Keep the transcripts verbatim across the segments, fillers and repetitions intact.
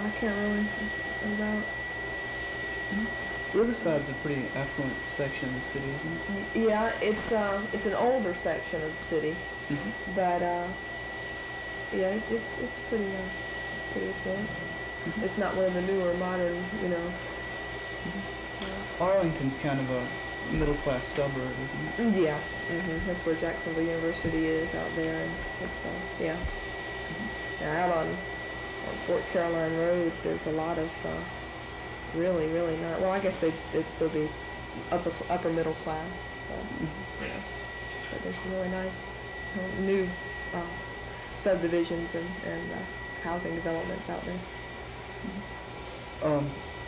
I can't really about. Riverside's a pretty affluent section of the city, isn't it? Yeah, it's uh, it's an older section of the city, Mm-hmm. but uh, yeah, it, it's it's pretty uh, pretty affluent. Mm-hmm. It's not one of the newer modern, you know. Mm-hmm. Uh, Arlington's kind of a middle-class suburb, isn't it? Yeah, mm-hmm. That's where Jacksonville University is out there, and it's uh, yeah. Mm-hmm. Now out on, on Fort Caroline Road, there's a lot of uh, really, really not. Well, I guess they'd, they'd still be upper upper middle class. So, Mm-hmm. yeah. But there's some really nice uh, new uh, subdivisions and and uh, housing developments out there. Mm-hmm. Um,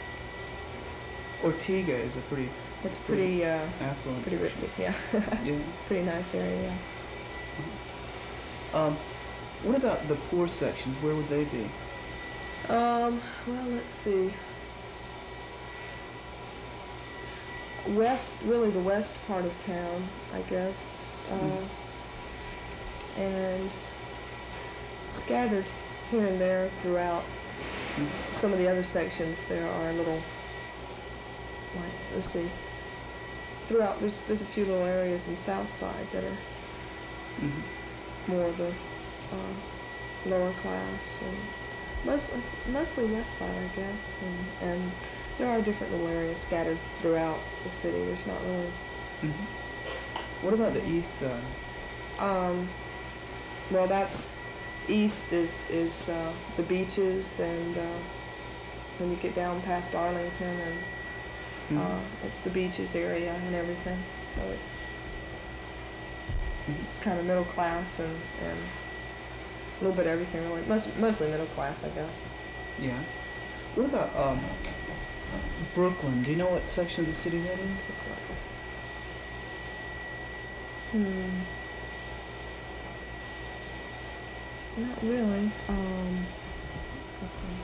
Ortega is a pretty. It's pretty, pretty uh, affluent. Pretty ritzy, yeah. Yeah. Pretty nice area, yeah. Mm-hmm. Um, what about the poor sections? Where would they be? Um, well, let's see. West, really the west part of town, I guess, uh, mm-hmm. and scattered here and there throughout mm-hmm. some of the other sections. There are little, like, let's see, throughout there's there's a few little areas in South Side that are mm-hmm. more of the uh, lower class, and most mostly West Side, I guess, and and. There are different little areas scattered throughout the city. There's not really. Mm-hmm. What about the east side? Um, well, that's east is is uh, the beaches, and uh, when you get down past Arlington, and mm-hmm. uh, it's the beaches area and everything. So it's mm-hmm. it's kind of middle class and and a little bit of everything really. Most, mostly middle class, I guess. Yeah. What about um? Brooklyn. Do you know what section of the city that is? Hmm. Not really. Um. Okay.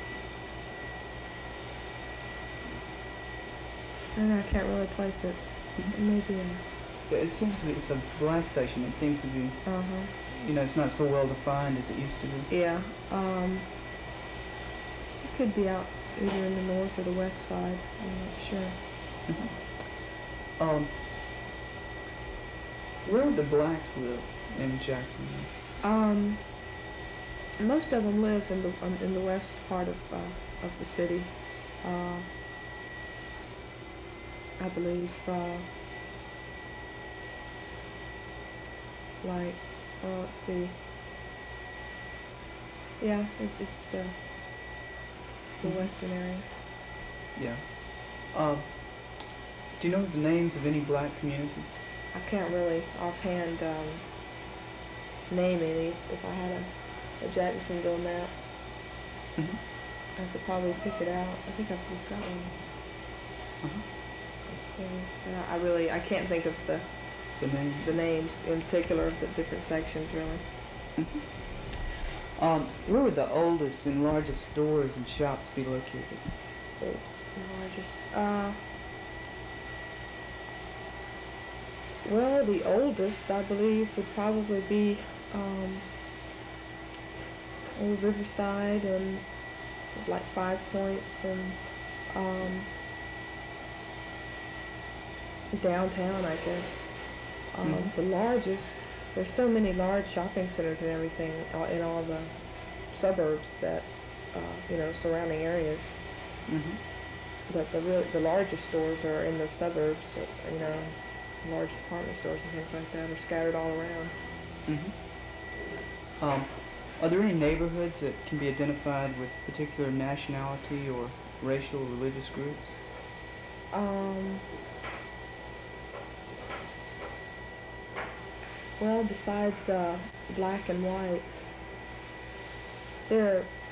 And I can't really place it. Maybe. A... Yeah, it seems to be. It's a black section. It seems to be. Uh huh. You know, it's not so well defined as it used to be. Yeah. Um. It could be out. Either in the north or the west side. I'm not sure. Mm-hmm. Um, where would the blacks live in Jacksonville? Um, most of them live in the um, in the west part of uh, of the city. Uh, I believe, uh, like, oh, let's see. Yeah, it, it's the. The western area. Yeah. Uh, do you know the names of any black communities? I can't really offhand um, name any. If I had a, a Jacksonville map, mm-hmm. I could probably pick it out. I think I've got one uh-huh. upstairs. But I, I really I can't think of the the names the names in particular of the different sections really. Mm-hmm. Um, where would the oldest and largest stores and shops be located? Oldest and largest. Uh, well, the oldest, I believe, would probably be um, Old Riverside and like Five Points and um, downtown, I guess. Um, mm-hmm. The largest. There's so many large shopping centers and everything in all the suburbs that, uh, you know, surrounding areas. Mm-hmm. But the real, the largest stores are in the suburbs, you know, large department stores and things like that are scattered all around. Mm-hmm. Um, are there any neighborhoods that can be identified with particular nationality or racial or religious groups? Um... Well, besides uh, black and white, there